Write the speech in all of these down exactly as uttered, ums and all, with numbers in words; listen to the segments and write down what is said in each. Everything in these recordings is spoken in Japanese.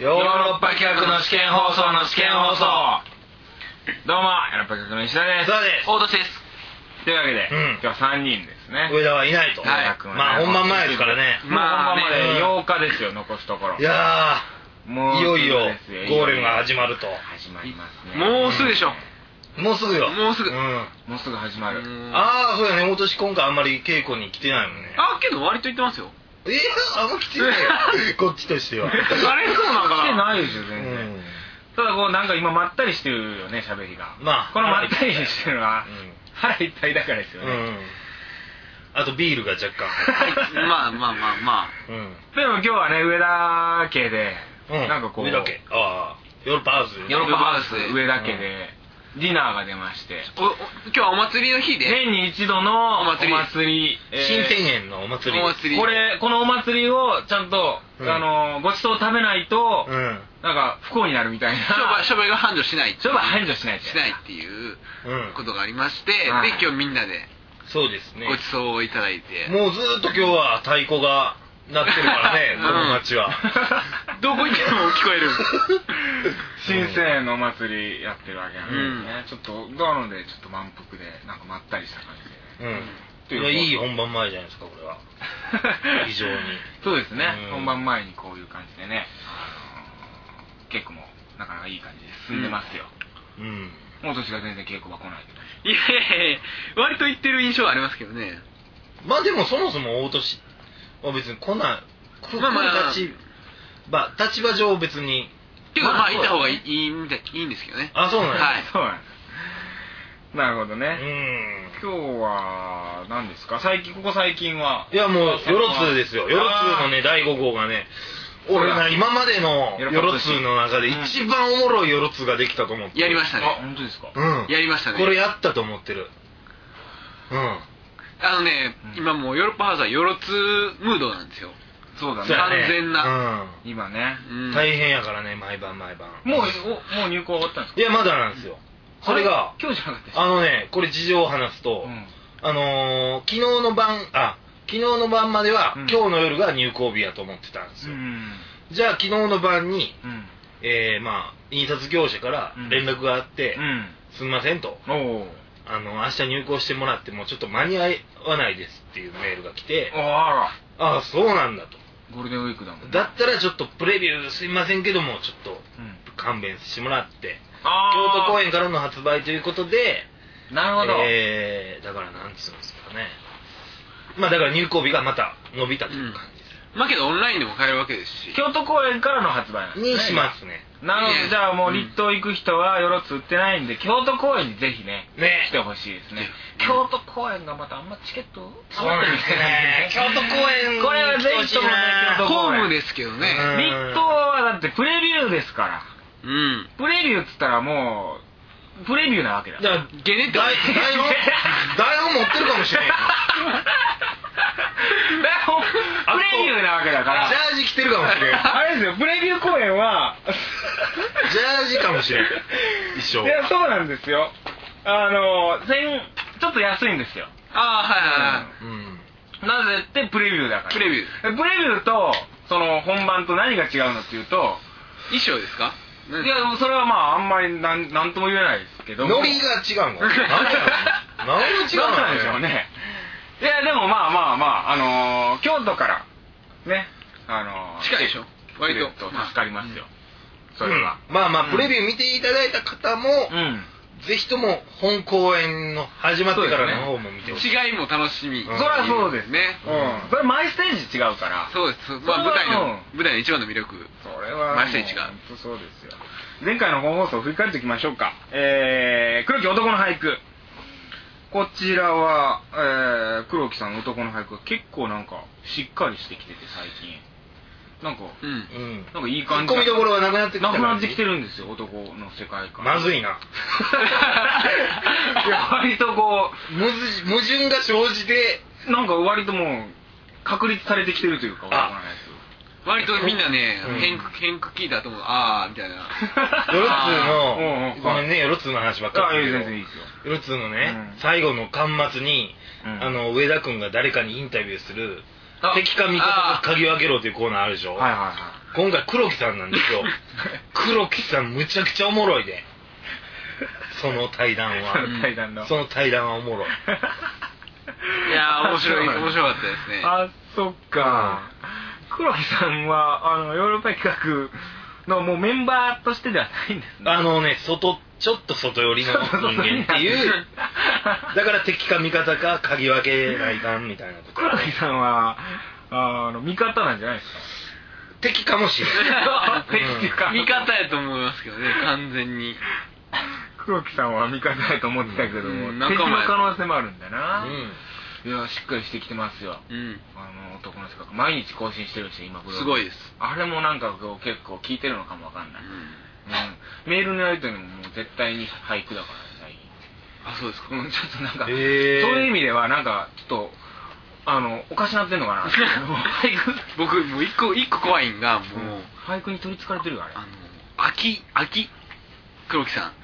ヨーロッパ企画の試験放送の試験放送。どうもヨーロッパ企画の石田です。 そうです。 大年です。というわけで、うん、今日はさんにんですね。 上田はいないと。 はい、 まあ本番前ですからね。 まあ本番までようかですよ、残すところ。 いやー、もういよいよゴーレムが始まると。 始まりますね。 もうすぐでしょ。 もうすぐよ。 もうすぐ。うん、 もうすぐ始まる。 ああ、そうやね。今年今回あんまり稽古に来てないもんね。 あ、けど割と行ってますよ。 いや、あんま来てないよ。こっちとしては。あれそうなんかな。 来てないですよ全然。うん、ただこうなんか今まったりしてるよね、喋りが。まあこのまったりしてるのは腹いっぱいだからですよね。うん、 あとビールが若干。 まあまあまあまあ。 うん、でも今日はね上田家で、うん、なんかこう上田家、ああヨーロッパハウス、 ヨーロッパハウス上田家で。ディナーが出まして、 おお今日はお祭りの日で年に一度のお祭り、お祭りえー、新天園のお祭り、 お祭りこれこのお祭りをちゃんと、うん、あのごちそう食べないと、うん、なんか不幸になるみたいな商売商売が繁盛しない商売繁盛しないしないっていうことがありまして、うん、で今日みんなでそうですねごちそうをいただいて、 もうずっと今日は太鼓がなってるからね、この街はどこ行っても聞こえる新生園のお祭りやってるわけなんですね、うん、ちょっとなのでちょっと満腹でなんかまったりした感じで、ね、 うん、いやいい本番前じゃないですかこれは非常にそうですね、うん、本番前にこういう感じでね、あのー、稽古もなかなかいい感じで進んでますよ、うん、もう年が全然稽古は来ないけど、 いやいやいや割と言ってる印象はありますけどね。 まあでもそもそも大年は別に来ない、まあまあ立場立場上別にていうかまあいた方がいいみたいいいんですけどね。 あ、そうなんです、 はい、そうなんです。なるほどね。うん。今日は何ですか？最近ここ最近は。 いやもうよろつですよ。よろつのねだいご号がね、俺な今までのよろつの中で一番おもろいよろつができたと思って。 やりましたね。 あ、本当ですか？ うん。 やりましたね。 これやったと思ってる。うん。 あのね、うん、今もうヨーロッパハウスはよろつムードなんですよ。 そうだね。 完全な、 うん、今ね、 うん、大変やからね毎晩毎晩。 もうもう入校終わったんですか？ いやまだなんですよ。それが今日じゃなかった。 あのねこれ事情を話すと、うん、あのー、昨日の晩あ昨日の晩までは、うん、今日の夜が入校日やと思ってたんですよ。うん、じゃあ昨日の晩に、うん、えー、まあ印刷業者から連絡があって、うん、すみませんと。あの明日入校してもらってもちょっと間に合わないですっていうメールが来て、 あらああそうなんだと。 ゴールデンウィークだもんね。 だったらちょっとプレビューすいませんけどもちょっと勘弁してもらって、うん、京都公演からの発売ということで、 なるほど、 えー、だからなんつうんですかね、まあだから入校日がまた伸びたという感じです、 うん、まあけどオンラインでも買えるわけですし京都公演からの発売なんですね。 にしますね。 なので、じゃあもう立東行く人はよろつ売ってないんで、京都公演にぜひね、ね来てほしいですね。京都公演がまたあんまチケットそうなんですね。京都公演これはぜひともね、京都公演ホームですけどね。 立東はだってプレビューですから。 うん。 プレビューっつったらもうプレビューなわけだ。 じゃあゲネ台本台本持ってるかもしれんよ。 台本プレビューなわけだから。 ジャージ着てるかもしれん。 あれですよ、プレビュー公演はジャージかもしれん。一生。 いやそうなんですよ。あの千ちょっと安いんですよ。 ああはいはいはい。 うん。なぜってプレビューだから。 プレビュー。プレビューとその本番と何が違うのっていうと、 衣装ですか？ いやそれはまああんまりなんなんとも言えないですけど。 ノリが違うの。何が違うの？ なんでしょうね。いやでもまあまあまああのー、京都からねあのー、 近いでしょ。割と助かりますよ。うん、それは、 うん、まあまあプレビュー見ていただいた方も、うん、ぜひとも本公演の始まってからの方も見てほしい。 違いも楽しみ。 そりゃそうですね。うん。それ毎ステージ違うから。 そうです。まあ舞台の舞台の一番の魅力。 それは毎ステージ違う。 本当そうですよ。前回の本放送を振り返っていきましょうか。えー、黒木男の俳句。こちらは、えー、黒木さんの男の俳句が結構なんかしっかりしてきてて最近なんか、うん、なんかいい感じ。 ツッコミどころがなくなってきてなくなってきてるんですよ男の世界観。 まずいな。 いや割とこう矛盾が生じてなんか割ともう確立されてきてるというかわからないです。 割とみんなね、変句聞いたと思う、あーみたいな。 よろつの、ごめんね、よろつの話ばっかり。 あ、全然いいですよ。 よろつのね、最後の巻末に、あの、上田くんが誰かにインタビューする、 敵か味方か嗅ぎ分けろっていうコーナーあるでしょ。 はいはいはい。 今回黒木さんなんですよ。黒木さんむちゃくちゃおもろいで。その対談は。 その対談の。 その対談はおもろい。 いやー面白い面白かったですね。 あ、そっか。黒木さんはあのヨーロッパ企画のもうメンバーとしてではないんですね。 あのね、外ちょっと外寄りの人間っていうだから敵か味方か嗅ぎ分けないかんみたいなところ。 黒木さんはあの味方なんじゃないですか。 敵かもしれない敵っていうか味方やと思いますけどね、完全に。 黒木さんは味方やと思ってたけども、 うん、 敵の可能性もあるんだよな、 うん、 いやしっかりしてきてますよ、 うん、 あの男の人が毎日更新してるし今ブログすごいです。 あれもなんかこう結構聞いてるのかもわかんない、うんうん、メールのやり取りももう絶対に俳句だからね。 あ、そうですか、 うん、ちょっとなんか、 えー、 そういう意味ではなんかちょっとあのおかしなってんのかな俳句僕もう一個一個怖いんがもう、うん、 俳句に取りつかれてるよあれ。 あの秋秋黒木さん、うん、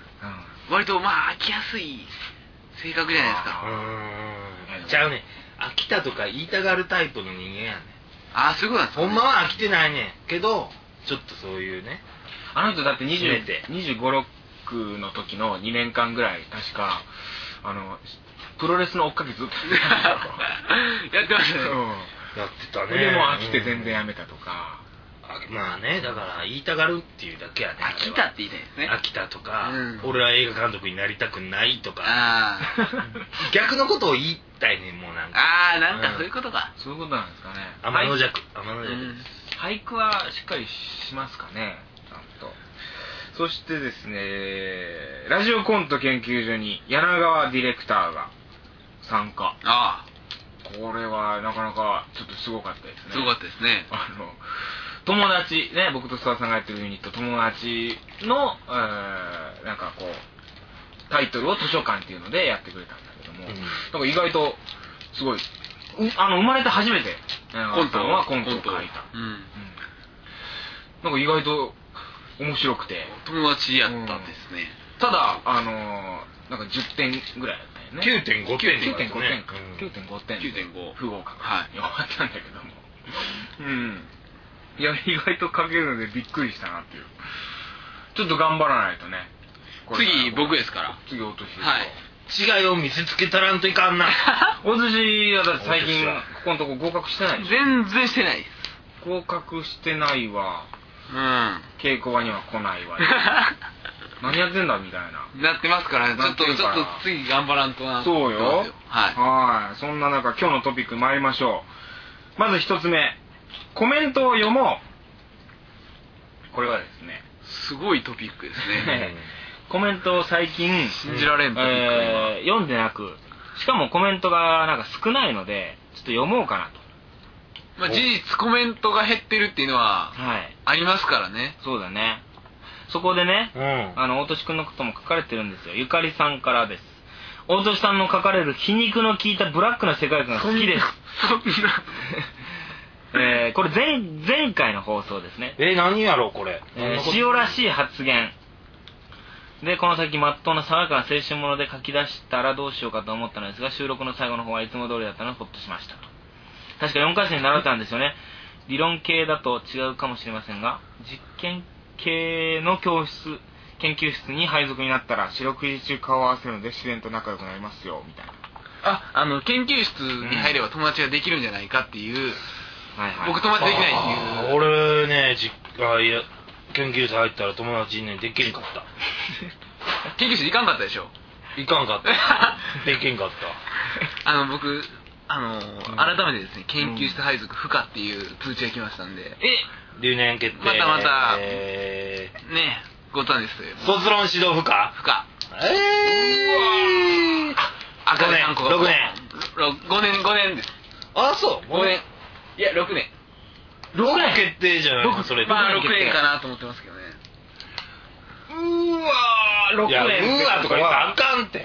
割とまあ飽きやすい性格じゃないですか。 うーん、ちゃうね、飽きたとか言いたがるタイプの人間やね。 ああ、そういうことなんですか、ね、 ほんまは飽きてないねんけどちょっとそういうね、 あの人だってにじゅうご、ろくの時のにねんかんぐらい確かあのプロレスの追っかけずっとやってましたね、うん、 やってたね。 でも飽きて全然やめたとか、 うん、まあね、だから言いたがるっていうだけやね。 飽きたって言いたいですね。 飽きたとか、うん、俺は映画監督になりたくないとか、 あ逆のことを言いたいねん、もうなんか。 ああ、なんかそういうことか、 うん、そういうことなんですかね。 天の弱、天の弱、うん、 俳句はしっかりしますかね、ちゃんと。そしてですね、ラジオコント研究所に柳川ディレクターが参加。 ああ、 これはなかなかちょっとすごかったですね。 すごかったですね。 あの友達ね、僕と諏訪さんがやってるユニット友達の、えー、なんかこうタイトルを図書館っていうのでやってくれたんだけども、うん、なんか意外とすごい、あの生まれて初めてコントはコントを書いた、うんうん、なんか意外と面白くて友達やったんですね、 うん、ただあのー、なんかじゅってんぐらいだったよね。 きゅうてんご 点きゅうてんごてんか、うん、きゅうてんごてんきゅうてんご不合格、 はい、 終わったんだけどもうんいや意外と書けるのでびっくりしたなっていう。ちょっと頑張らないとね。 次僕ですから。 次お年です。 はい。違いを見せつけたらんといかんな。 お寿司はだって最近ここのとこ合格してないでしょ。 全然してないです。 合格してないわ。 うん。 稽古場には来ないわ。何やってんだみたいな。 なってますからね。ちょっとちょっと次頑張らんとな。 そうよ。 はい。 はい。そんな中今日のトピック参りましょう。まず一つ目。コメントを読もう。これはですね、 すごいトピックですね。 コメントを最近信じられんトピック、 えー、読んでなく、しかもコメントがなんか少ないのでちょっと読もうかなと。 まあ、事実コメントが減ってるっていうのはありますからね、 はい、そうだね。そこでね、 うん、 あの大俊くんのことも書かれてるんですよ。ゆかりさんからです。大俊さんの書かれる皮肉の効いたブラックな世界観が好きです。 そんなえー、これ 前, 前回の放送ですね。 えー、何やろうこれ、 えー、塩らしい発言で、この先まっとうな爽やかな青春もので書き出したらどうしようかと思ったのですが、収録の最後の方はいつも通りだったのでホッとしましたと。確かよんかい生に習ったんですよね。理論系だと違うかもしれませんが、実験系の教室研究室に配属になったら四六時中顔を合わせるので自然と仲良くなりますよみたいな。 あ、あの研究室に入れば友達ができるんじゃないかっていう、うん、はいはい、僕友達できないっていう。 俺ね、実あいや研究室入ったら友達に、ね、できんかった研究室行かんかったでしょ。 行かんかったできんかったあの僕あの、うん、改めてですね、研究室配属不可っていう通知が来ましたんで、 え留年決定。 またまた、 えー、 ねごたんですよ。 卒論指導不可不可。 えー、うわ赤でさんころくねんごねんごねんです。 あ、そうごねんいやろくねんろくねん決定じゃないそれ。 まあろくねんかなと思ってますけどね。 うーわーろくねん。 うーわーとか言ったらあかんって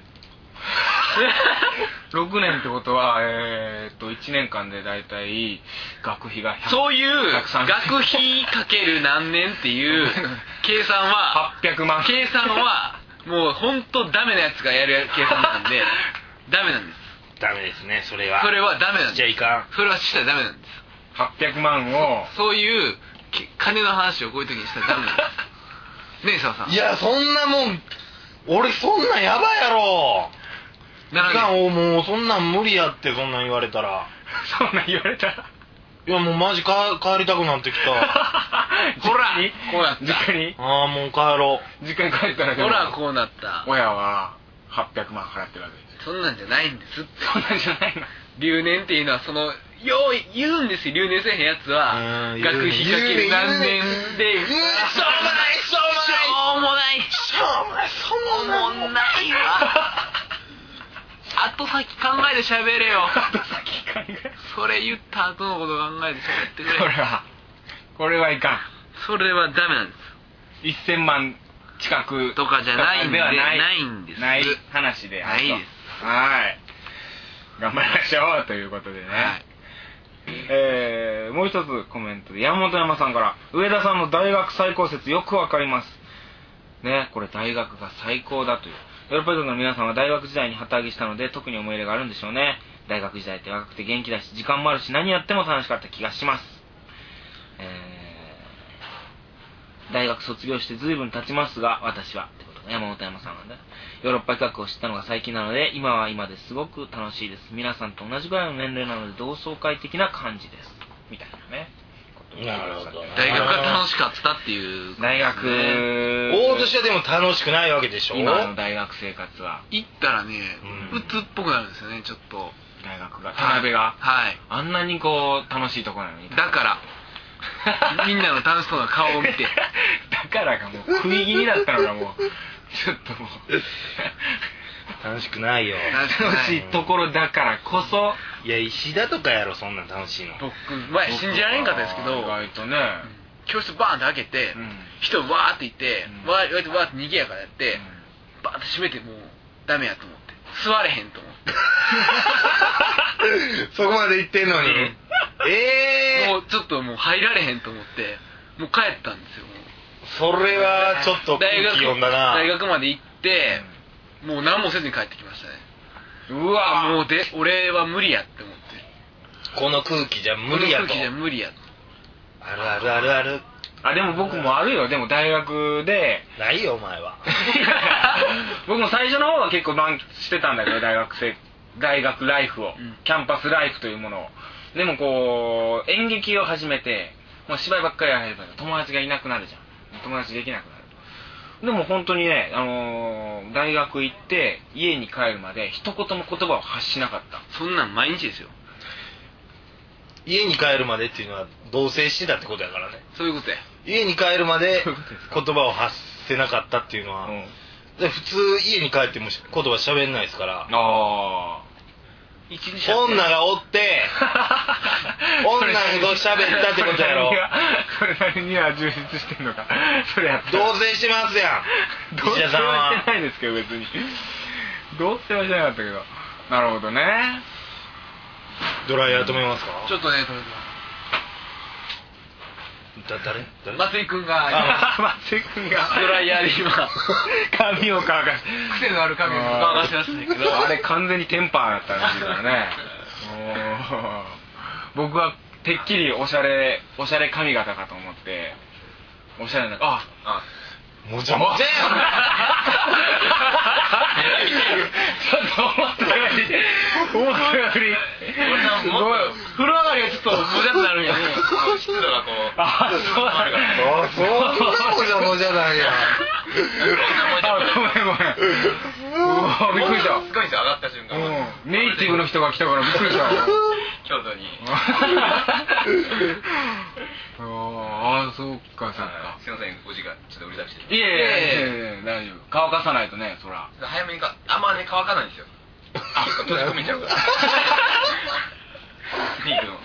ろくねんってことはえー、っといちねんかんでだいたい学費がひゃくそういう学費かける何年っていう計算ははっぴゃくまん計算はもう本当ダメなやつがやる計算なんでダメなんです。 ダメですね、それは。 それはダメなんです。 しちゃいかん。 それはしたらダメなんです。 はっぴゃくまんをそういう金の話をこういう時にしたらダメなんですねえ澤さん。 いや、そんなもん俺そんなんやばいやろ。いかん、もうそんなん無理やって。そんなん言われたらそんなん言われたらいやもうマジか帰りたくなってきた。 ほらこうなった。 実家にああもう帰ろう。 実家に帰ったらほらこうなった。 親ははっぴゃくまん払ってるわけです。 そんなんじゃないんですって。 そんなんじゃないの。 留年っていうのはそのよう言うんですよ。留年せえへんやつは学費かける何年でしょうもないしょうもないしょうもないしょうもないそんなもんないわ。後先考えて喋れよ。 後先考えそれ言った後のこと考えて喋ってくれ。 これはこれはいかん。 それはダメなんです。 せんまん近くとかじゃないんではないないんです。 ない話でないです。 はい頑張りましょうということでね、はい、えー、もう一つコメントで山本山さんから、上田さんの大学最高説よくわかりますね。これ大学が最高だという。ヨーロッパ族の皆さんは大学時代に旗揚げしたので特に思い入れがあるんでしょうね。大学時代って若くて元気だし時間もあるし何やっても楽しかった気がします。えー、大学卒業して随分経ちますが私はってことね。山本山さんなんだ。ヨーロッパ企画を知ったのが最近なので今は今ですごく楽しいです。皆さんと同じぐらいの年齢なので同窓会的な感じですみたいなね。 なるほど。 大学が楽しかったっていう大学大寿司はでも楽しくないわけでしょ。 今の大学生活は行ったらね、うん、鬱っぽくなるんですよね。ちょっと大学が田辺が、 はい、 あんなにこう楽しいとこなのにだからみんなの楽しそうな顔を見てだからがもう食い気味だったのがもうちょっともう楽しくないよ。 楽しいところだからこそ。 いや石田とかやろそんなん楽しいの。 僕前信じられんかったですけど、 意外とね、 教室バーンって開けて、うん、人わーっていって、うん、わーってわーって逃げやからやって、うん、バーって閉めてもうダメやと思って座れへんと思ってそこまで行ってんのに、うん、ええー、 もうちょっともう入られへんと思ってもう帰ったんですよ。 それはちょっと空気読んだな。 大学まで行って、うん、もう何もせずに帰ってきましたね。 うわもうで俺は無理やって思って。 この空気じゃ無理やと。 この空気じゃ無理や。 あるあるあるある。 あでも僕もあるよ。でも大学でないよお前は。 僕も最初の方は結構満喫してたんだけど大学生大学ライフを、うん、キャンパスライフというものを。でもこう演劇を始めてもう芝居ばっかりやられたら友達がいなくなるじゃん。友達できなくなる。でも本当にね、あのー、大学行って家に帰るまで一言も言葉を発しなかった。 そんなん毎日ですよ。 家に帰るまでっていうのは同棲してたってことやからね。 そういうことや。 家に帰るまで言葉を発せなかったっていうのは、うん、で普通家に帰っても言葉喋んないですから。ああ。女がおって女と喋ったってことやろ。 それなりには充実してんのか。それやった同棲してますやん。 同棲はしてないですけど別に。同棲はしてなかったけど。なるほどね。 ドライヤー止めますか。 ちょっとね止めて。 だ誰？誰？ 松井くんが松井くんがドライヤーで今髪を乾かし癖のある髪を乾かしてますねけど、 あれ完全にテンパーだったらしいからね。僕はてっきりおしゃれおしゃれ髪型かと思っておしゃれなああもじゃもじゃやん。 ちょっと思ったより思ったより風呂上がりがちょっともじゃってなるんやね。湿度がこうあそうなんだ。 あそんなもじゃもじゃなんや。 あごめんごめん。うわびっくりした。 すごいんですよ上がった瞬間。 ネイティブの人が来たからびっくりした。 京都に。 ああそうかそうか。 すいませんお時間ちょっとうるさくして。 いやいやいや大丈夫。乾かさないとねそら。 早めにかあんまね乾かないんですよ。あ閉じ込めちゃうから。ビールの。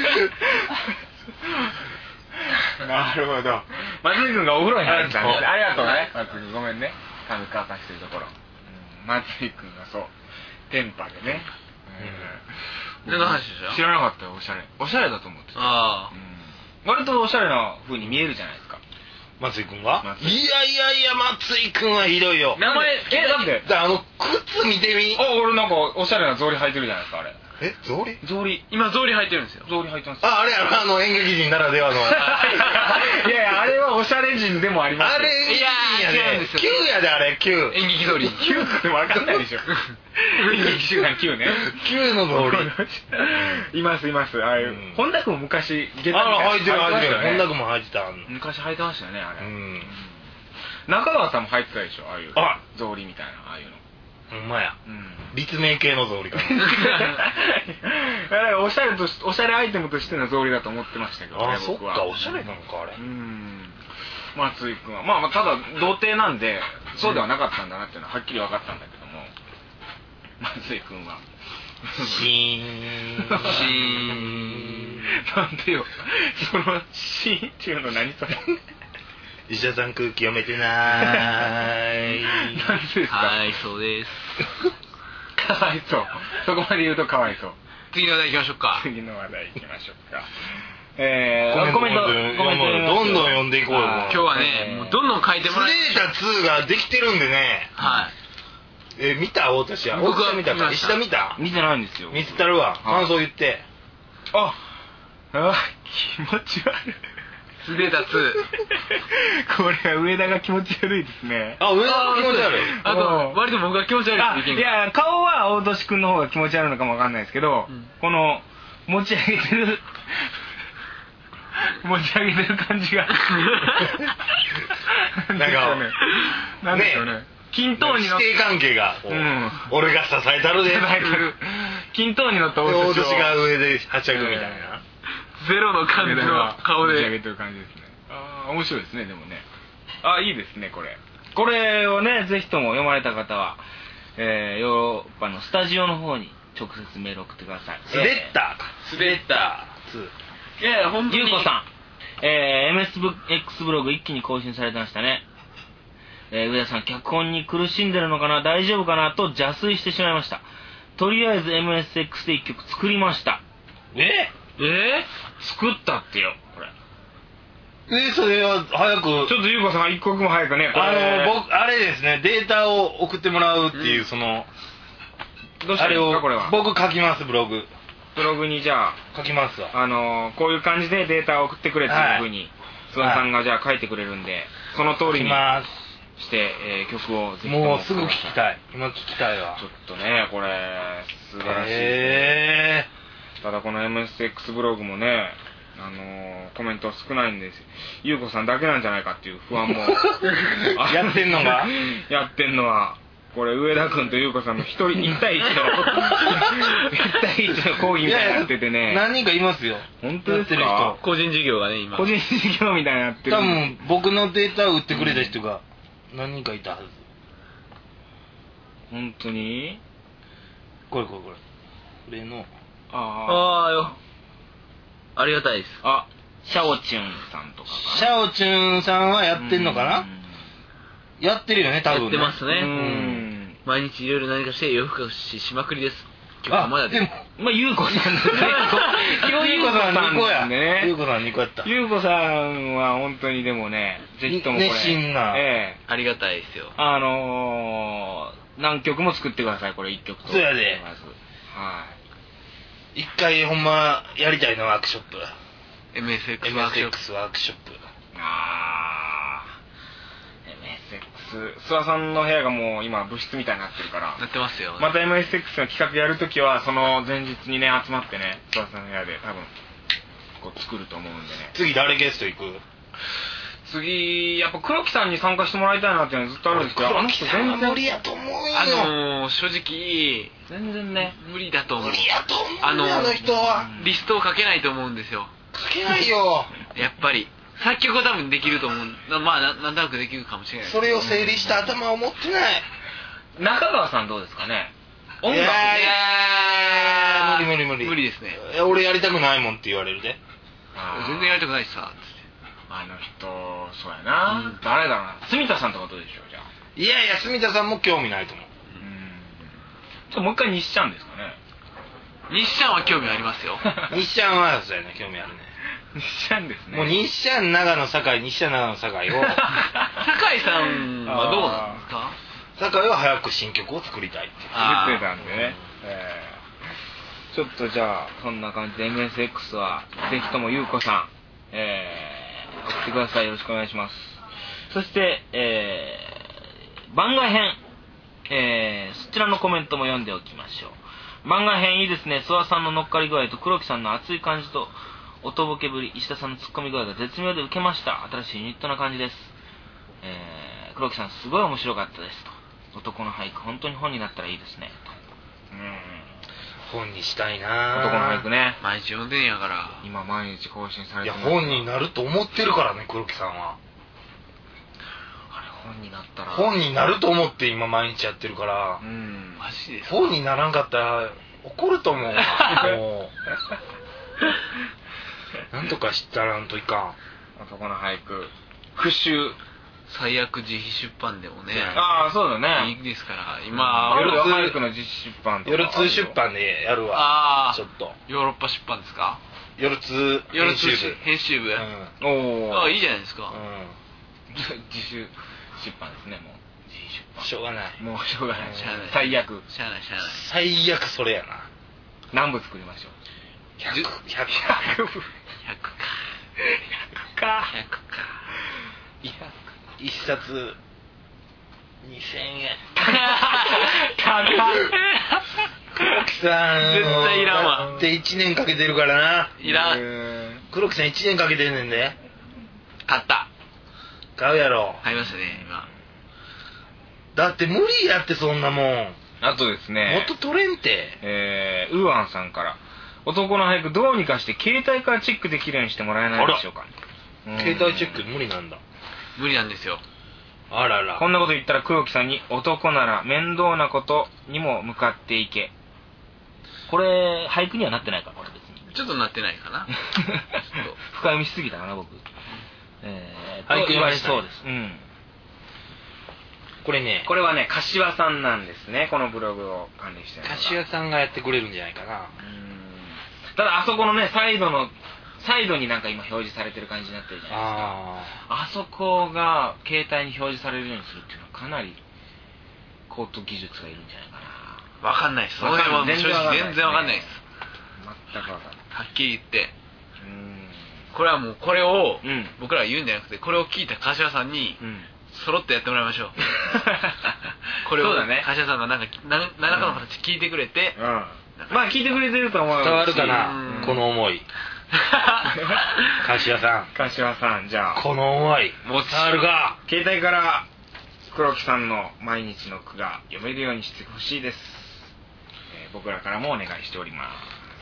なるほど。松井君がお風呂に入ったんです。ありがとうね。松井君ごめんね。髪乾かしてるところ。松井君がそうテンパでね。 何の話でしょ。 知らなかったよおしゃれ。おしゃれだと思ってた。ああ。割とおしゃれな風に見えるじゃないですか。 松井くんがいやいやいや松井くんはひどいよ。 名前えだってあの靴見てみ。 あ俺なんかおしゃれな草履履いてるじゃないですかあれ。 え草履草履今草履履いてるんですよ。 草履履いてます。 ああれやろあの演劇人ならではの。 いやいやあれはおしゃれ人でもあります。 あれ演劇人やいや違うんでですよきゅうやであれきゅう演劇草履きゅうって分かんないでしょ。演劇集団きゅうね。 きゅうの草履いますいますああいう、うん、本田君も昔下駄みたいなあ履いてる履いてる本田君君も履いてた昔履いてましたよねあれ、 うん、 中川さんも履いてたでしょああいうあ草履みたいなああいうのほんまや、 うん、 立命系の草履かなおしゃれとしおしゃれアイテムとしての草履だと思ってましたけどねあそっ僕はかおしゃれなのかあれうん松井君はまあまあただ童貞なんでそうではなかったんだなっていうのははっきり分かったんだけども松井君はシーンシーンなんでよそのシーンっていうの何それ医者さん空気読めてない何ですかはいそうですかわいそうそこまで言うとかわいそう次の話題行きましょうか次の話題行きましょうかえー、コメントコメントどんどん読んでいこうよ今日はねもうどんどん書いてもらえスレータツーができてるんでねはいえ見た大田氏は僕は見たか石田見た見てないんですよ見てたるわ感想言ってああ気持ち悪いスレータツーこれは上田が気持ち悪いですねあ上田が気持ち悪いあと割と僕が気持ち悪いっていや顔は大年くんの方が気持ち悪いのかもわかんないですけど、うん、この持ち上げてる持ち上げてる感じがなんかなんでしょうね均等にの師弟関係が、うん、俺が支えたるで支えたる均等に乗った大年が上ではしゃぐみたいな、 ゼロの感じの顔で持ち上げてる感じですねああ面白いですねでもねああいいですねこれこれをねぜひとも読まれた方は、えー、ヨーロッパのスタジオの方に直接メール送ってくださいスレッタースレッターいやいや本当にゆうこさん、えー、エムエスエックス ブログ一気に更新されてましたね、えー、上田さん脚本に苦しんでるのかな大丈夫かなと邪推してしまいましたとりあえず エムエスエックス で一曲作りましたええー、作ったってよこれえそれは早くちょっとゆうこさん一刻も早くねあの僕あれですねデータを送ってもらうっていう、うん、そのどうしたらいいですかこれは僕書きますブログブログにじゃあ書きますわあのこういう感じでデータを送ってくれっていうふうに諏訪、はい、さんがじゃあ書いてくれるんでその通りにして、えー、曲をぜひもうすぐ聞きたい今聞きたいわちょっとねこれ素晴らしいですね、 えー、ただこの エムエスエックス ブログもねあのー、コメント少ないんですゆうこさんだけなんじゃないかっていう不安もやってんのがやってんのはこれ上田君とゆうこさんの一人一対一の一対一の講義みたいになっててね何人かいますよ本当ですか個人事業がね今個人事業みたいになってる多分僕のデータを売ってくれた人が何人かいたはず本当にこれこれこれこれのああよありがたいですあシャオチュンさんとかシャオチュンさんはやってんのかなやってるよね多分ねやってますね、 うん、 毎日いろいろ何かして夜更かししまくりですあまだでもまあゆうこさんだね今日ゆうこさんにこやゆうこさんにこやったゆうこさんは本当にでもねぜひともこれ熱心な、 ええ、ありがたいですよあのー、何曲も作ってくださいこれいっきょくとそうやではい一回ほんまやりたいのワークショップエムエスエックス ワークショップエムエスエックス ワークショップあー エムエスエックス 諏訪さんの部屋がもう今部室みたいになってるからなってますよ、ね、 また エムエスエックス の企画やるときはその前日にね集まってね諏訪さんの部屋で多分こう作ると思うんでね次誰ゲスト行く次やっぱ黒木さんに参加してもらいたいなっていうのはずっとあるんですけど黒木さんは無理やと思うよあのー、正直全然ね無理だと思う無理やと思うあのー、あの人はリストを書けないと思うんですよ書けないよやっぱり作曲は多分できると思うまあ な, なんとなくできるかもしれないそれを整理した頭を持ってない中川さんどうですかね音楽いやいや無理無理無理無理ですねいや俺やりたくないもんって言われるで全然やりたくないしさあの人そうやな、うん、誰だろうな住田さんとかどうでしょうじゃあいやいや住田さんも興味ないと思ううんちょっともう一回西ちゃんですかね日シャンは興味ありますよ。 日シャンはそうやね、興味あるね。 日シャンですね。 もう日シャン長野堺、日シャン長野堺を堺さんはどうなんですか？ 堺は早く新曲を作りたいって言ってたんでね、えー、ちょっとじゃあそんな感じで エムエスエックス はぜひともゆうこさん、えー、送ってください。よろしくお願いします。そして、えー、番外編、えー、そちらのコメントも読んでおきましょう。番外編いいですね。諏訪さんの乗っかり具合と黒木さんの熱い感じと音ボケぶり、石田さんのツッコミ具合が絶妙で受けました。新しいユニットな感じです。えー、黒木さんすごい面白かったですと。男の俳句本当に本になったらいいですねと。 うん、本にしたいな。 男の俳句ね、 毎日読んでんやから。 今毎日更新されてます。いや本になると思ってるからね、黒木さんは。 あれ本になったら本になると思って今毎日やってるから。 うん、 マジですか。 本にならんかったら怒ると思う。もうなんとかしたらんといかん。 男の俳句復習最悪自費出版でもね。 ああそうだね。 いいですから今。 夜通俳句の実施出版とか。 夜通出版でやるわ。 ああちょっと。 ヨーロッパ出版ですか。 夜通編集部。編集部。うん、おお。ああいいじゃないですか。うん、 自主出版ですね。もう自費出版。 しょうがない。 もうしょうがない。 しゃあない。 最悪。 しゃあないしゃあない。 最悪それやな。 何部作りましょう。 百百百百か。 百か。 百か。 いや。一冊にせんえん。 高い。 黒木さん絶対いらんわ。 でいちねんかけてるからな。 いらん。 黒木さんいちねんかけてんねんで。 買った。 買うやろ。 買いましたね今。 だって無理やってそんなもん。 あとですね。 もっと取れんて。 えー、ウーアンさんから男の俳句どうにかして携帯からチェックできるようにしてもらえないでしょうか。 携帯チェック無理なんだ。 無理なんですよ。 あらら。 こんなこと言ったら黒木さんに男なら面倒なことにも向かっていけ。これ俳句にはなってないかこれ別に。 ちょっとなってないかな。 深読みしすぎたかな僕。えー、 俳句言われそうです。うん。 これね。 これはね柏さんなんですね。このブログを管理してるのが。 柏さんがやってくれるんじゃないかな。うん。 ただあそこのねサイドのサイドになんか今表示されてる感じになってるじゃないですか。 あ, あそこが携帯に表示されるようにするっていうのはかなり高等技術がいるんじゃないかな。 わかんないです。その辺は正直全然わかんないです。 全くわかんない。 はっきり言ってうん、これはもうこれを、うん、僕らが言うんじゃなくてこれを聞いた柏さんに、うん、揃ってやってもらいましょう。これをね柏さんがなんか何らかの形聞いてくれて、うん、 まあ聞いてくれてると思うし伝わるかな、うん、この思い。柏さん柏さんじゃあこの思いもう伝わるか。 携帯から黒木さんの毎日の句が読めるようにしてほしいです、えー、僕らからもお願いしております。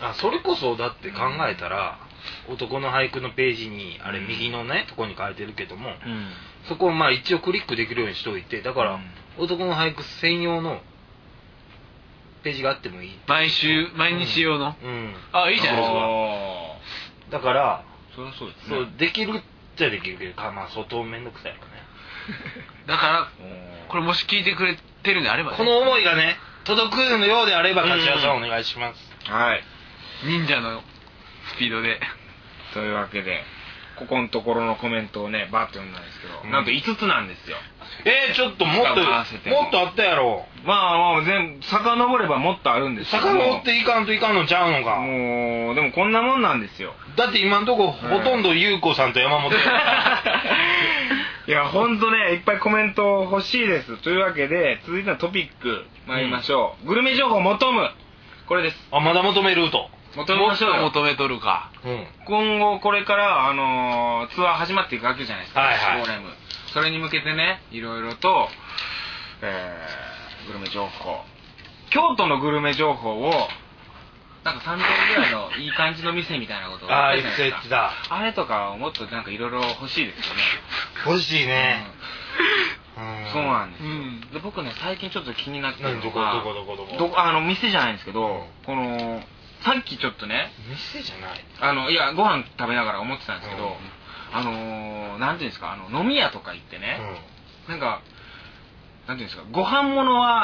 あそれこそだって考えたら、うん、男の俳句のページにあれ右のね、うん、とこに書いてるけども、うん、そこをまあ一応クリックできるようにしておいてだから、うん、男の俳句専用のページがあってもいい。 毎週毎日用の、うんうん、あいいじゃないですか。 だからそりゃそうですね。 そうできるっちゃできるけどまあ相当めんどくさいよね。 だからこれもし聞いてくれてるんであれば、ね、 この思いがね届くのようであれば柏さんお願いします。 はい。 忍者のスピードで。 というわけでここのところのコメントをねバーッと読んだんですけど、うん、なんといつつなんですよ。 えー、ちょっともっともっとあったやろ。 まあまあ全遡ればもっとあるんですけど遡っていかんといかんのちゃうのか。 もうでもこんなもんなんですよ。 だって今んとこほとんど優子さんと山本いやほんとねいっぱいコメント欲しいです。というわけで続いてのトピック参りましょう、うん、グルメ情報求むこれです。 あまだ求めると求めましょうよ。 求めとるか、 うん、今後これからあのー、ツアー始まっていくわけじゃないですか。 はいはい、 それに向けてねいろいろと、えー、グルメ情報京都のグルメ情報をなんかさんぜんえんぐらいのいい感じの店みたいなことをああ言ってた。 あれとかもっとなんかいろいろ欲しいですよね。 欲しいね、 うん、そうなんですよ、うん、で僕ね最近ちょっと気になってるのがどこどこどこどこどこあの店じゃないんですけど、うん、このさっきちょっとね店じゃないあのいやご飯食べながら思ってたんですけど、うん、あのー、なんていうんですかあの飲み屋とか行ってね、うん、なんかなんていうんですかご飯物は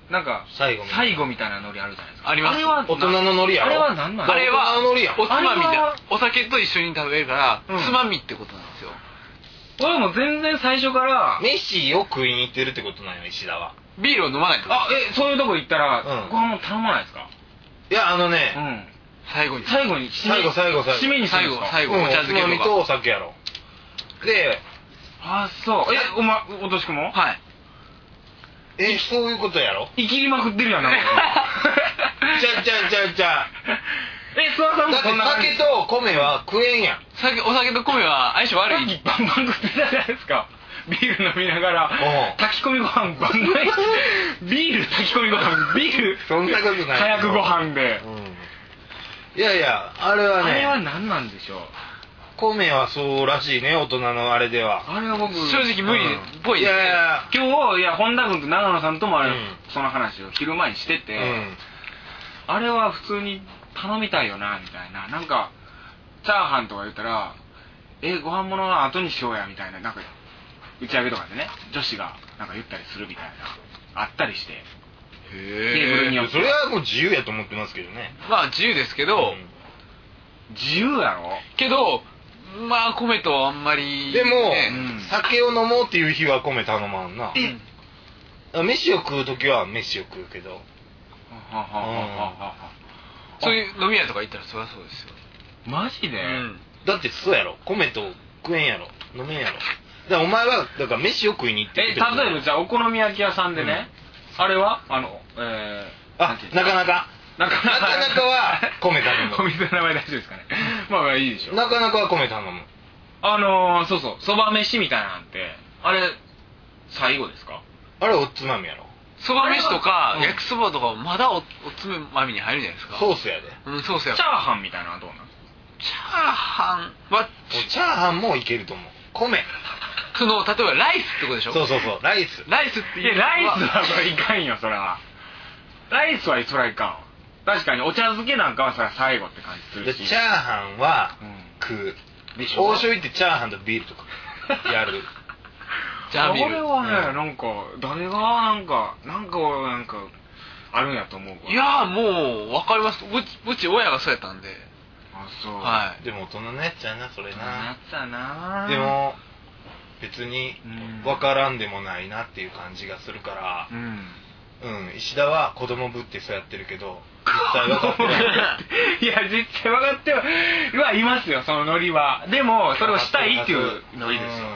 なんか最後最後みたいな海苔あるじゃないですか。 あります。 あれは大人の海苔やろ。 あれは何なの？ あれは大人の海苔やん。 おつまみであれはお酒と一緒に食べるから、 うんつまみってことなんですよ。 俺も全然最初から飯を食いに行ってるってことなんよ、石田は。 ビールを飲まないってことあえそういうとこ行ったら、 うんご飯も頼まないですか？ いや、あのね、 うん最後に最後に締め最後最後最後締めにするんですか？ 最後うん、 お茶漬けとかおつまみとお酒やろ。で、 あそうえおまおとしくもはい。 え、そういうことやろ。 生きりまくってるやんなんかちゃうちゃうちゃうちゃえ諏訪さんう。だってもそんな感じ酒と米は食えんやん。 酒お酒と米は相性悪い。 さっきバンバン食ってたじゃないですか。ビール飲みながらうん炊き込みご飯バンバンビール炊き込みご飯ビールそんなことない。 早くご飯で、 うん。いやいや、あれはあれはね、 何なんでしょう。 米はそうらしいね、大人のあれでは。 あれは僕正直無理っぽいいですね。 やいや、 今日いや本田君と長野さんともあれ、 うんその話を昼前にしてて、 うん。 あれは普通に頼みたいよなみたいな、なんかチャーハンとか言ったらえご飯物は後にしようやみたいな、なんか打ち上げとかでね女子がなんか言ったりするみたいなあったりして、 へテーブルにえ。 それはもう自由やと思ってますけどね。 まあ自由ですけど、 自由やろ。 けどまあ米とあんまりでも、 ねうん酒を飲もうっていう日は米頼まんな。 うん飯を食う時は飯を食うけど。 ははははははそういう飲み屋とか行ったらそりゃそうですよ。 マジで、 うんだってそうやろ。米と食えんやろ。飲めんやろ。だからお前はだから飯を食いに行ってえ例えばじゃあお好み焼き屋さんでね、あれはあのえー、 あ、なかなかなかなかなかは米頼むお店の名前大丈夫ですかねまあまあいいでしょ。 なかなかは米頼む。 あのー、そうそうそば飯みたいなんてあれ最後ですか？ あれおつまみやろ。 そば飯とかうん焼きそばとかもまだおおつまみに入るじゃないですか。 ソースやで。 うん、ソースやチャーハンみたいなのはどうなん？ チャーハンはチャーハンもいけると思う。米。 その例えばライスってことでしょ。 そうそうそう、ライス。 ライスっていやいうのライスはそれいかんよそれは。ライスはそれはいかんわ。確かにお茶漬けなんかはそれは最後って感じするし。 でチャーハンはうん食う。 でしょ王将行ってチャーハンとビールとかやる。 ジャービール。 これはね、 うんなんか誰がなんかなんかなんかあるんやと思うわ。 いやーもう分かります。うちうち親がそうやったんで。 あそう。 はい。 でも大人のやつやな、それななっ。たな。 でも、別にうん分からんでもないなっていう感じがするからう、ん。 うん、石田は子供ぶってそうやってるけど、実際分かってない。 いや実際分かってははいますよそのノリは。でもそれをしたいっていうノリですよ。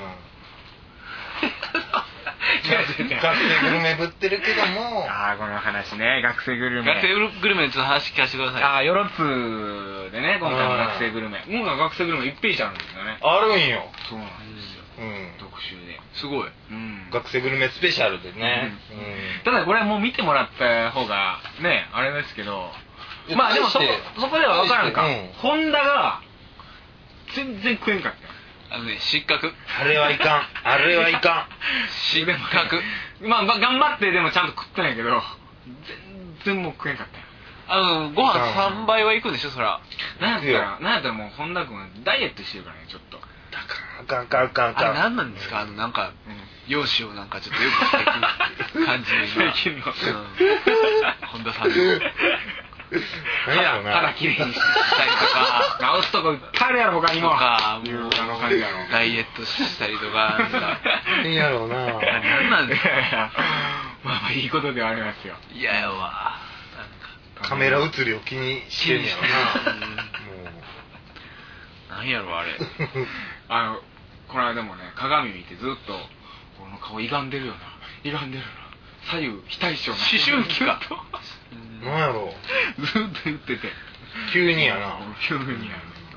違う違う違う学生グルメぶってるけども、 ああこの話ね学生グルメ。 学生グルメのちょっと話聞かせてください。 ああよろつでね今回の学生グルメ。今回学生グルメいちページあるんですよね。 あるんよ。 そうなんですよ。 うん。 特集で。 すごい。 うん。 学生グルメスペシャルでね。 ただこれもう見てもらった方がねあれですけど、 うんまあでもそこ大してそこでは分からんか、 うんホンダが全然食えんかったよ。 あのね、失格。 あれはいかん。あれはいか失格。 まあ、まあ、頑張ってでもちゃんと食ったんやけど全然もう食えんかったよ。 あの、ご飯さんばいはいくんでしょ、そら。 なんやったらなんやったらもう本田君はダイエットしてるからねちょっと。 ん。あかんあかんあかんあかんあれあかん。 何なんですかあの、なんか、容姿をなんかちょっとよくしていく感じの今。 最近のうん本田さんの。 何やろな。 肌きれいにしたりとか直すとこいっぱいあるやろ他にも。 とか、 いうもうあの感じやろ。 ダイエットしたりとか、なんか、 何やろうな。 何なんですかいやいやまあまあいいことではありますよ。 嫌やわ。 カメラ映りを気にしてんやろな。もなんやろ、あれ。 あのこの間もね鏡見てずっとこの顔歪んでるよな歪んでるな左右非対称な思春期かう。なんやろう。 ずっと言ってて急にやな。 急にやるんだ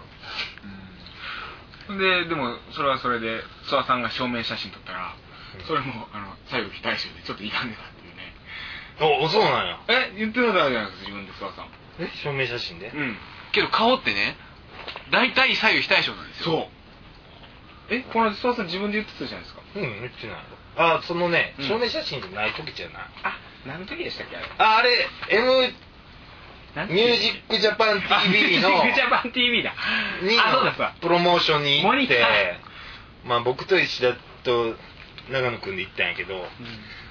けど、うん、ででもそれはそれで諏訪さんが証明写真撮ったらそれもあの左右非対称でちょっと歪んでたっていうね。 お、そうなんや。 え言ってたじゃないですか自分で諏訪さん。 え、証明写真でうんけど顔ってね、大体左右非対称なんですよ。 そう。えこの諏訪さん自分で言ってたじゃないですか。 うん、言ってない。あ、そのね、 うん証明写真じゃない時じゃない。 あ何の時でしたっけあれ。 あ、あれ、M、 なんてミュージックジャパン ティービー の、 ミュージックジャパン ティービー だ。 にあそうださ。 プロモーションに行っモニターて、まあ僕と石田と長野くんで行ったんやけど、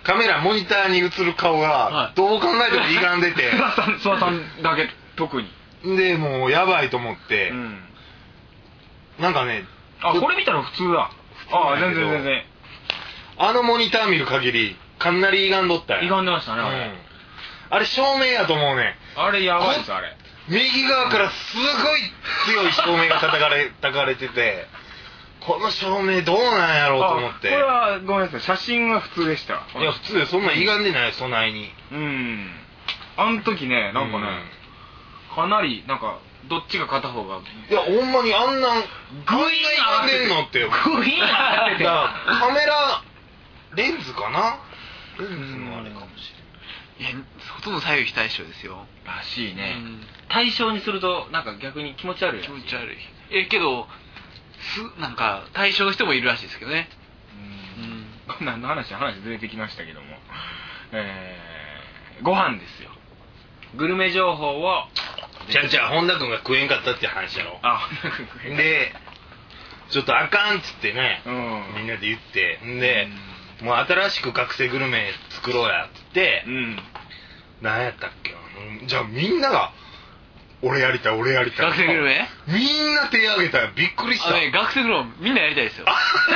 カメラモニターに映る顔がどう考えても歪んでて、 諏訪さんだけ特にでもうやばいと思って、うん、なんかね、 あ、これ見たら普通だ。ああ、全然全然。 あのモニター見る限りかなり歪んどったよ。 歪んでましたね、あれ、うん、 あれ照明やと思うね。 あれやばいです、あれ。 右側からすごい強い照明が叩かれ叩かれてて、この照明どうなんやろうと思って。 これはごめんなさい、写真は普通でした。 いや普通で、そんな歪んでない、そないに。 うん、あの時ね、なんかね、うん、かなりなんかどっちが片方が、 いやほんまにあんなんグイーン歪んでんのって、グイーン上がってて、カメラレンズかな、レンズのあれかもしれない。 いや、ほとんど左右非対称ですよ。 らしいね、うん、対称にするとなんか逆に気持ち悪い。 気持ち悪い。えけどすなんか対象の人もいるらしいですけどね。 うん、こんなの話話ずれてきましたけども、えー、ご飯ですよ。グルメ情報をじゃあじゃあ本田君が食えんかったって話やろ。あでちょっとあかんっつってね、うん、みんなで言ってんで、うん、もう新しく学生グルメ作ろうやっつって、うん、何やったっけ、うん、じゃあみんなが俺やりたい俺やりたい、 学生グルメみんな手挙げたよ。びっくりした。 あ、ね、学生グルメみんなやりたいですよ。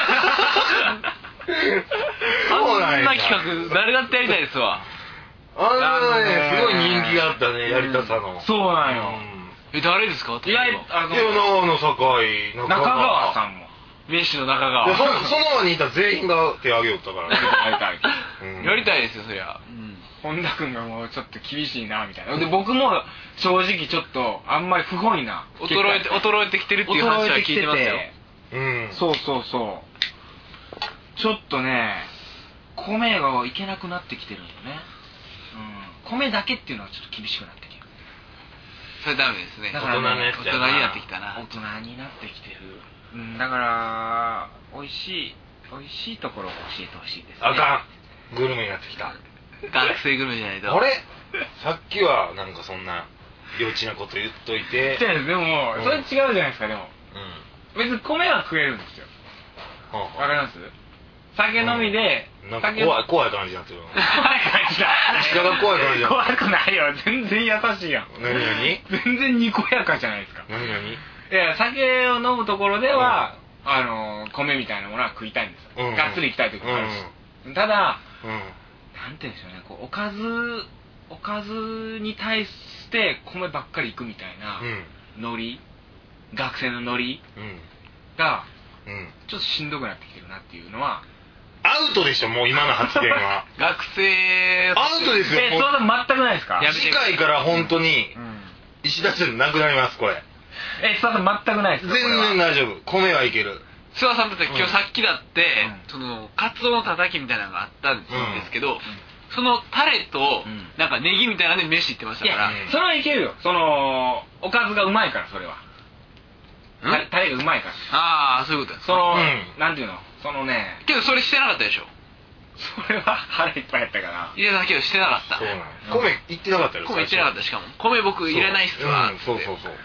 そうなんや。 あんな企画誰だってやりたいですわ。 あのね、すごい人気があったね、やりたさの。 そうなんよ。 え、誰ですか？ いや、あの、 長野堺、 中川さんも。 メッシの中川。 その場にいた全員が手挙げよったからね。 やりたい。 やりたいですよ、そりゃ。 本田君がもうちょっと厳しいなみたいな。で僕も正直ちょっとあんまり不本意な、 衰えて衰えてきてるっていう話は聞いてますよ。 うん、そうそうそう。ちょっとね、米がいけなくなってきてるんよね。うん、米だけっていうのはちょっと厳しくなってきてる。 それダメですね。 だから、ね、 大人になってきたな。 大人になってきてる。うん、だから美味しい美味しいところを教えてほしいですね。 あかん。グルメになってきた。 学生グルメじゃないと。 あれさっきはなんかそんな幼稚なこと言っといて。 でも、うん、それ違うじゃないですか。でも、うん、別に米は食えるんですよ。わ、はあ、かります？酒飲みで、 うん、なんか怖い怖い感じになってる。怖い感じだ。 下が怖い感じだ。 怖くないよ。全然優しいやん。 何何？ 全然にこやかじゃないですか。 何何？ いや、酒を飲むところでは、うん、あの米みたいなものは食いたいんですよ。うん、がっつり行きたい時もあるし。うん、ただ。うん、なんて言うんでしょうね、こうおかずおかずに対して米ばっかりいくみたいなノリ、うん、学生のノリが、うん、ちょっとしんどくなってきてるなっていうのは。 アウトでしょ、もう今の発言は。 学生アウトですよ。 え、それは全くないですか？ 次回から本当に石田さんなくなります、これ。 え、それは全くないですか？ 全然大丈夫。米はいける。 諏訪さんだって今日さっきだって、うん、そのカツオのたたきみたいなのがあったんですけど、うん、そのタレと、うん、なんかネギみたいなので飯いってましたから。 それはいけるよ。そのおかずがうまいから、それは。タレがうまいから。 ああ、そういうことです。 その、うん、なんていうの、そのね。 けどそれしてなかったでしょ。 それは腹いっぱいやったから。 入れたけどしてなかった。 そうなん。米いってなかったよ。 米いってなかった。しかも米僕いらないっすわ。 そうそうそう。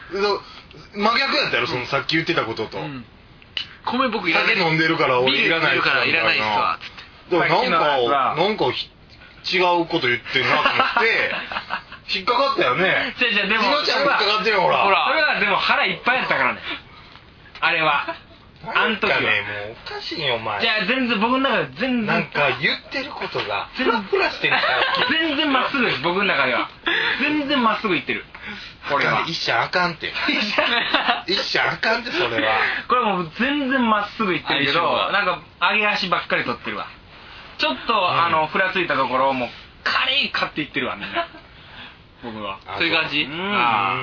真逆やったやろ、そのさっき言ってたことと。 米僕いらない。 酒飲んでるから俺いらないっすわ。 いらないっすわ。 でもなんかなんか違うこと言ってんなと思って引っかかったよね。 じゃじゃでも今ちゃん引っかかってるよ、ほら。 ほら。それはでも腹いっぱいやったからね。あれは。あん時は。 ね、もうおかしいよお前。 じゃあ全然僕の中で全然なんか言ってることがフラフラしてるから。 全然まっすぐです、僕の中では。全然まっすぐ言ってる。これは。 一社あかんって。一社あかんって、それは。 これもう全然まっすぐ言ってるけど、なんか上げ足ばっかり取ってるわ。ちょっと、うん、あのふらついたところをもうカリー買っていってるわみんな。僕は。 そういう感じ？うん。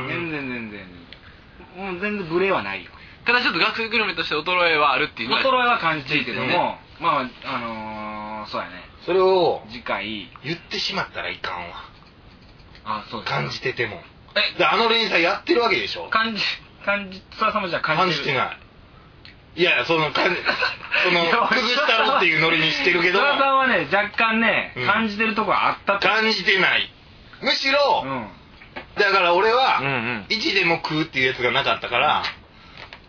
全然全然。もう全然ブレはないよ。 ただちょっと学生グルメとして衰えはあるっていうのは衰えは感じてるけども、ね、まああのー、そうやね。 それを次回言ってしまったらいかんわ。 あ、そうです。 感じてても。え、であの連載やってるわけでしょ。 感じ感じ津田さんもじゃあ感じてる。 感じてない。いやそのかんその崩したろっていうノリにしてるけど。 津田さんはね若干ね、うん、感じてるところあったって。 感じてない。むしろ、うん、だから俺は、うんうん、いちでも食うっていうやつがなかったから。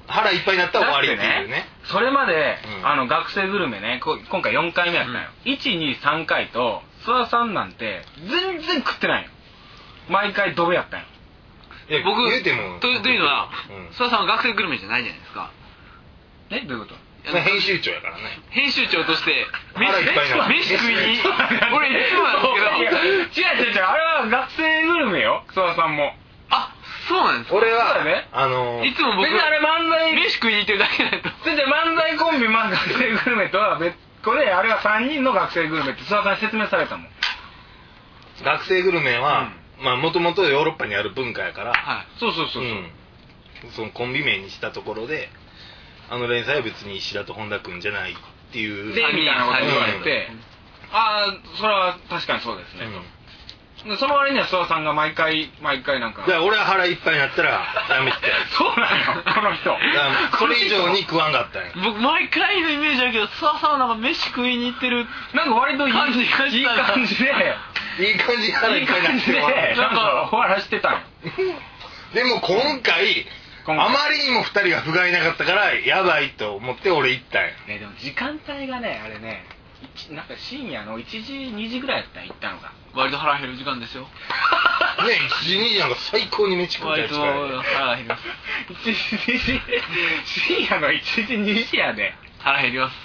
腹いっぱいになったら終わりっていうね。 それまで、うん、あの学生グルメね、今回よんかいめやったんよ、うん、いちにさんかいと諏訪さんなんて全然食ってないよ。毎回ドベやったんよ。 いや僕言うてもというのは、うん、諏訪さんは学生グルメじゃないじゃないですか。 え、どういうこと？ 編集長やからね。 編集長として腹いっぱいな飯食いに俺いつもなんですけど違う違う違う、あれは学生グルメよ、諏訪さんも。 あ、そうなんですか。 俺は、 ね、 あのー、 いつも僕別にあれ漫才飯食いに行ってるだけだと。 全然漫才コンビ漫学生グルメとは別個で、あれはさんにんの学生グルメって諏訪さんに説明されたもん。 学生グルメは、うん、まあもともとヨーロッパにある文化やから、 はい、そうそうそうそう、うん、 そのコンビ名にしたところで、あの連載は別に石田と本田君じゃないっていうでみたいなこと言われて、うん、ああそれは確かにそうですね、うん、でその割には諏訪さんが毎回毎回なんか、 いや俺は腹いっぱいになったらやめてそうなのこの人それ以上に食わんかったんや。 僕毎回のイメージだけど諏訪さんはなんか飯食いに行ってるなんか割といい感じいい感じでいい感じで腹いっぱいになってなんか終わらしてたんでも今回あまりにもふたりが不甲斐なかったからやばいと思って俺行ったんや、 ね、でも時間帯がねあれねなんか深夜のいちじにじぐらいやったら行ったのが割と腹減る時間ですよね。 いちじにじなんか最高に飯食うやつから割と腹減りますいちじにじ深夜のいちじにじやで腹減ります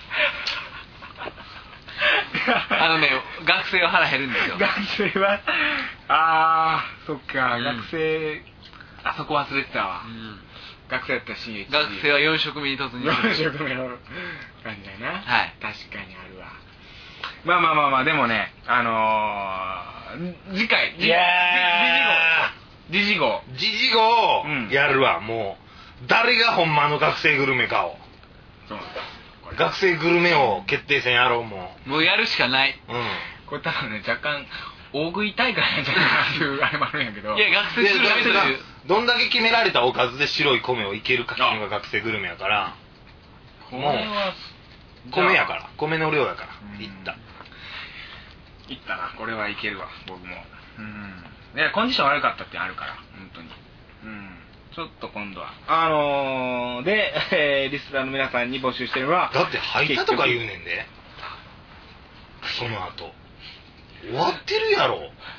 あのね学生は腹減るんですよ。 学生はあーそっか、うん、学生あそこ忘れてたわ、うん、学生やったら深夜いちじ学生はよん食目に突入するよん食目の感じだな、 はい、 確かにあるわ。まあまあまあまあでもねあのー、次回いやー時事号時事号やるわ、うん、もう誰がほんまの学生グルメかをそう学生グルメを決定戦やろう。もうもうやるしかない、 うん、これ多分ね若干大食い大会なんじゃないかなっていうあれもあるんやけど、 いや学生グルメというどんだけ決められたおかずで白い米をいけるかっていうのが学生グルメやから、もう米やから米の量やからいったいったな。これはいけるわ僕も。うん、いやコンディション悪かったってあるから本当に、うん、ちょっと今度はあのー、で、えー、リスナーの皆さんに募集してるのはだって吐いたとか言うねんでその後終わってるやろ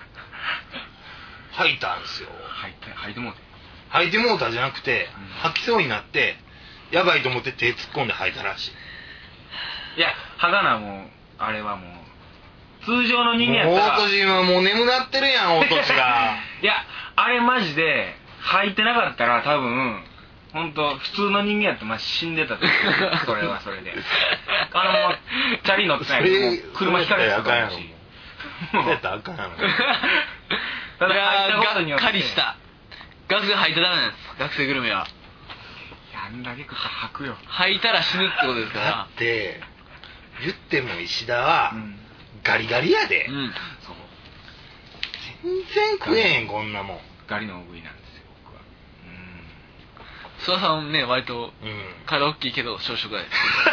吐いたんすよ。 吐いて吐いてもうて吐いてもうたじゃなくて、うん、吐きそうになってやばいと思って手突っ込んで吐いたらしい。 いや吐かなもうあれはもう通常の人間やったら大年はもう眠なってるやん大年がいやあれマジで吐いてなかったら多分本当普通の人間やってまあ死んでたと思うそれはそれであのもうチャリ乗ってないけど車引かれてたと思うしそうやったらあかんやろただ吐いたことによってがっかりした学生吐いてダメなんです学生グルメは。 あんだけ食ったら吐くよ。 吐いたら死ぬってことですから。 だって言っても石田は、うん、ガリガリやで、うん、そう全然食えへんこんなもん。 ガリの大食いなんですよ僕は。 諏訪さんね割と体大きいけど小食だよ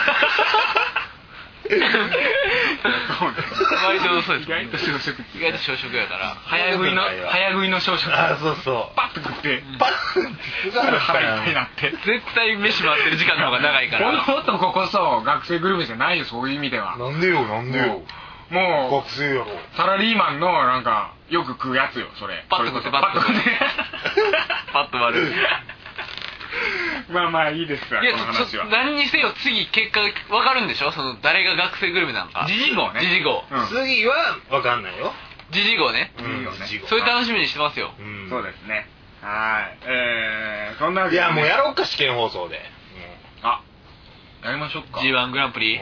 割とそうです。 意外と小食意外と小食やから早食いの早食いの小食。 あそうそうパッと食ってパッと腹いっぱいになって絶対飯待ってる時間の方が長いからこの男こそ学生グルメじゃないよそういう意味では。 なんでよなんでよもう学生やろサラリーマンのなんかよく食うやつよそれ。 パッと食ってパッと食ってパッと割るまあまあいいですわこの話は。 何にせよ次結果分かるんでしょその誰が学生グルメなんか。 時事号ね。 時事号、 うん、次は分かんないよ時事号ね、 うん、 それ楽しみにしてますよ、 うん、そうですね。はいえー、そんなわけで、ね、いやもうやろうか試験放送で、 うん、あやりましょうか ジーワングランプリ、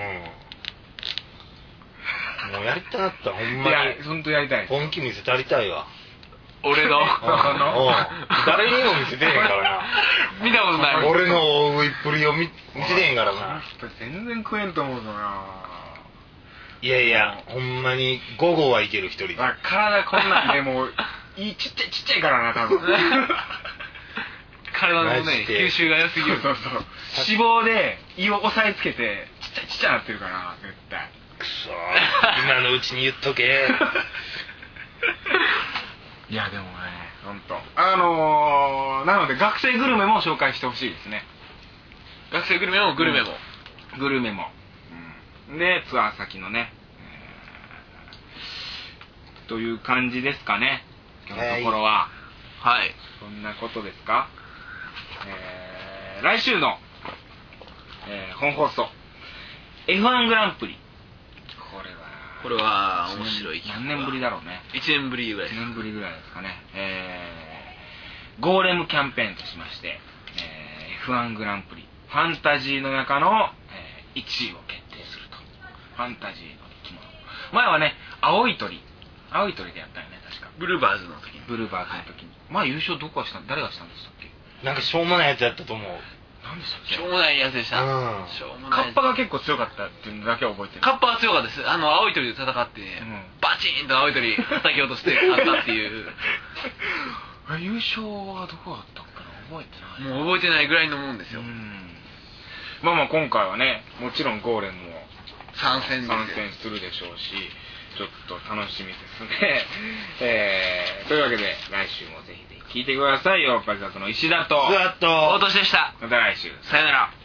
うん、もうやりたかったほんまに。いや本当やりたい本気見せてやりたいわ俺の誰にも見せてへんからな見たことない俺の大食いっぷりを見せてへんからな。 全然食えんと思うぞな。 いやいやほんまにご号はいける一人で。 体こんなんでもういいちっちゃいちっちゃいからな多分体のね吸収が良すぎる。 そうそうそう脂肪で胃を押さえつけてちっちゃいちっちゃいなってるから絶対。 くそ今のうちに言っとけいやでもね本当あのー、なので学生グルメも紹介してほしいですね。 学生グルメもグルメも、 うん、グルメも、うん、でツアー先のね、えー、という感じですかね今日のところは。 はい、 そんなことですか。えー、来週の、えー、本放送 エフワン グランプリ、これはこれは面白い。 何年ぶりだろうね。 いちねんぶりぐらい。 いちねんぶりぐらいですかね。えー、ゴーレムキャンペーンとしまして、えー、エフワン グランプリファンタジーの中の、えー、いちいを決定すると。ファンタジーの生き物。前はね、青い鳥青い鳥でやったよね、確か。 ブルーバーズの時に。 ブルーバーズの時に。まあ優勝どこがした誰がしたんでしたっけ。 なんかしょうもないやつやったと思う。 何でしたっけ。 しょうもないやつでした。うん、 しょうもない。カッパが結構強かったっていうのだけは覚えてる。 カッパは強かったです。あの青い鳥で戦って、うん、バチーンと青い鳥叩き落として勝ったっていう。 優勝はどこだったっけな、覚えてない。 もう覚えてないぐらいのもんですよ。うん、 まあまあ今回はね、もちろんゴーレムも参戦参戦するでしょうし、ちょっと楽しみですね。えー、というわけで来週もぜひぜひ聞いてくださいよ。パリサクの石田と大年でした。 また来週、 さよなら。